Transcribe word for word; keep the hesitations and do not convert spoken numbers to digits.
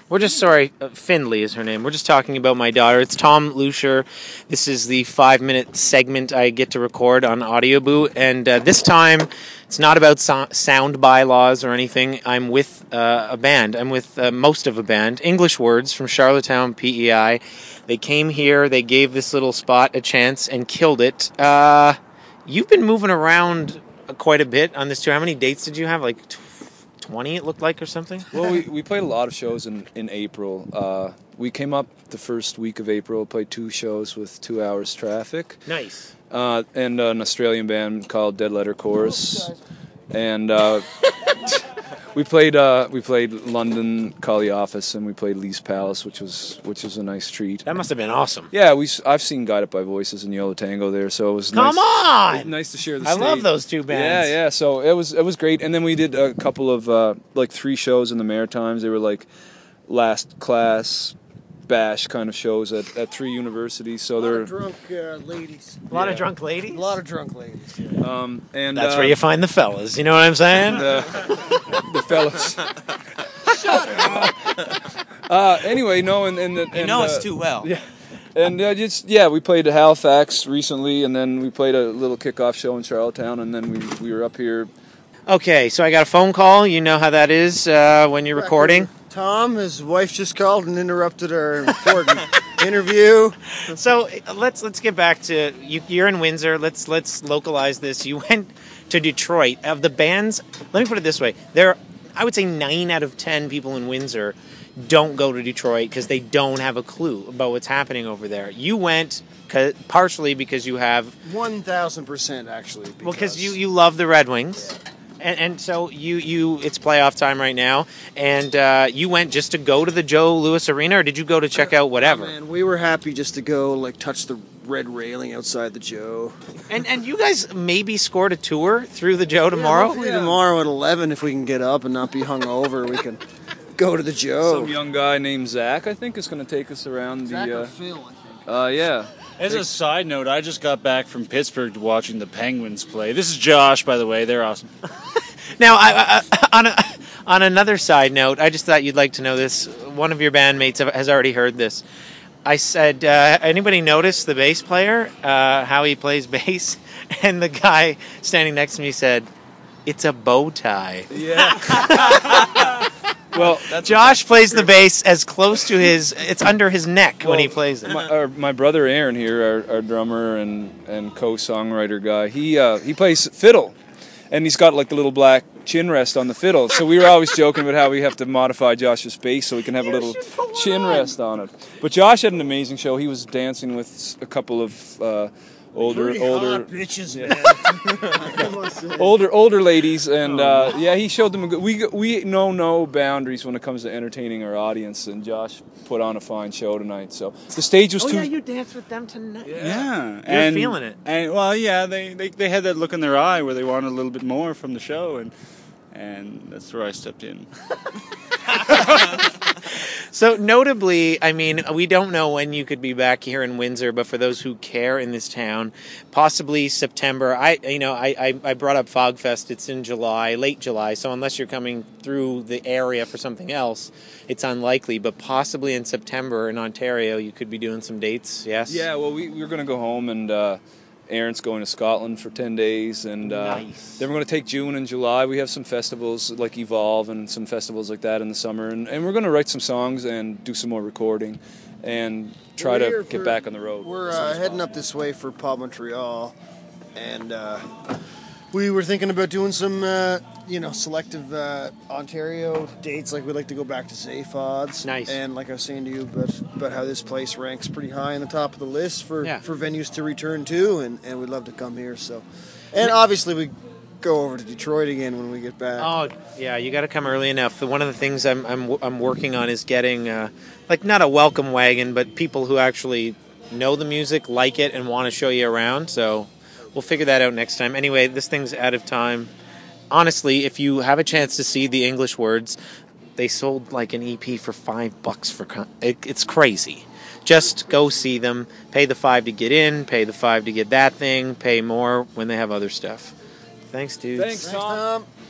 We're just sorry. Uh, Findlay is her name. We're just talking about my daughter. It's Tom Lucier. This is the five-minute segment I get to record on Audio Boo, and uh, this time it's not about so- sound bylaws or anything. I'm with uh, a band. I'm with uh, most of a band. English Words from Charlottetown, P E I. They came here. They gave this little spot a chance and killed it. Uh, you've been moving around quite a bit on this tour. How many dates did you have? Like twenty, it looked like, or something? Well, we, we played a lot of shows in, in April. Uh, we came up the first week of April, played two shows with two hours traffic. Nice. Uh, and an Australian band called Dead Letter Chorus. And uh, we played uh, we played London, Collie Office, and we played Lee's Palace, which was which was a nice treat. That must have been awesome. Yeah, we I've seen Guided by Voices and Yellow Tango there, so it was Come nice. on! It was nice to share the I stage. love those two bands. Yeah, yeah. So it was it was great, and then we did a couple of uh, like three shows in the Maritimes. They were like last class bash kind of shows at, at three universities. So a lot they're of drunk uh, ladies. A lot Yeah. of drunk ladies? A lot of drunk ladies. Yeah. um and That's uh, where you find the fellas. You know what I'm saying? the the fellas. uh, anyway, no, and and, and You know uh, us too well. Yeah. And uh, just yeah, we played Halifax recently, and then we played a little kickoff show in Charlottetown, and then we we were up here. Okay, so I got a phone call. You know how that is uh, when you're recording. Tom, his wife just called and interrupted our important interview. So uh, let's let's get back to you. You're in Windsor. Let's let's localize this. You went to Detroit. Of the bands, let me put it this way: there, I would say nine out of ten people in Windsor don't go to Detroit because they don't have a clue about what's happening over there. You went 'cause, partially because you have one thousand percent, actually. well, because you, you love the Red Wings. And, and so you, you it's playoff time right now, and uh, you went just to go to the Joe Louis Arena, or did you go to check out whatever? Oh, man, we were happy just to go, like, touch the red railing outside the Joe. And and you guys maybe scored a tour through the Joe tomorrow? Yeah, hopefully tomorrow at eleven, if we can get up and not be hungover, we can go to the Joe. Some young guy named Zach, I think, is going to take us around Zach the. or Uh, Phil, I think. uh, yeah. As a side note, I just got back from Pittsburgh watching the Penguins play. This is Josh, by the way. They're awesome. Now, I, I, on a, on another side note, I just thought you'd like to know this. One of your bandmates have, has already heard this. I said, uh, anybody notice the bass player, uh, how he plays bass? And the guy standing next to me said, it's a bow tie. Yeah. Well, that's Josh plays the bass as close to his, it's under his neck when he plays it. My, our, my brother Aaron here, our, our drummer and, and co-songwriter guy, he uh, he plays fiddle, and he's got like the little black chin rest on the fiddle. So we were always joking about how we have to modify Josh's bass so he can have a little chin rest on it. But Josh had an amazing show. He was dancing with a couple of uh, older Pretty older hot bitches, man. older older ladies, and uh, yeah, he showed them a good. We we know no boundaries when it comes to entertaining our audience, and Josh put on a fine show tonight. So the stage was Oh, too. yeah, you danced with them tonight. Yeah. You're and, feeling it. And, well, yeah, they, they, they had that look in their eye where they wanted a little bit more from the show, and and that's where I stepped in. So notably, I mean, we don't know when you could be back here in Windsor, but for those who care in this town, possibly September. I, you know, I, I, I brought up Fogfest. It's in July, late July. So unless you're coming through the area for something else, it's unlikely. But possibly in September in Ontario, you could be doing some dates. Yes. Yeah, well, we, we were going to go home, and uh, Aaron's going to Scotland for ten days, and uh, Nice. then we're going to take June and July. We have some festivals like Evolve and some festivals like that in the summer, and, and we're going to write some songs and do some more recording and try We're to here get for- back on the road. We're as soon uh, as heading up this way for Pop Montreal, and uh, we were thinking about doing some, uh, you know, selective uh, Ontario dates. Like we'd like to go back to Zaphods. Nice. And like I was saying to you, about, about how this place ranks pretty high on the top of the list for, Yeah. for venues to return to, and, and we'd love to come here. So, and obviously we go over to Detroit again when we get back. Oh yeah, you got to come early enough. One of the things I'm I'm I'm working on is getting uh, like not a welcome wagon, but people who actually know the music, like it, and want to show you around. So we'll figure that out next time. Anyway, this thing's out of time. Honestly, if you have a chance to see the English Words, they sold like an E P for five bucks for. Con- it, it's crazy. Just go see them. Pay the five to get in. Pay the five to get that thing. Pay more when they have other stuff. Thanks, dudes. Thanks, Tom. Tom.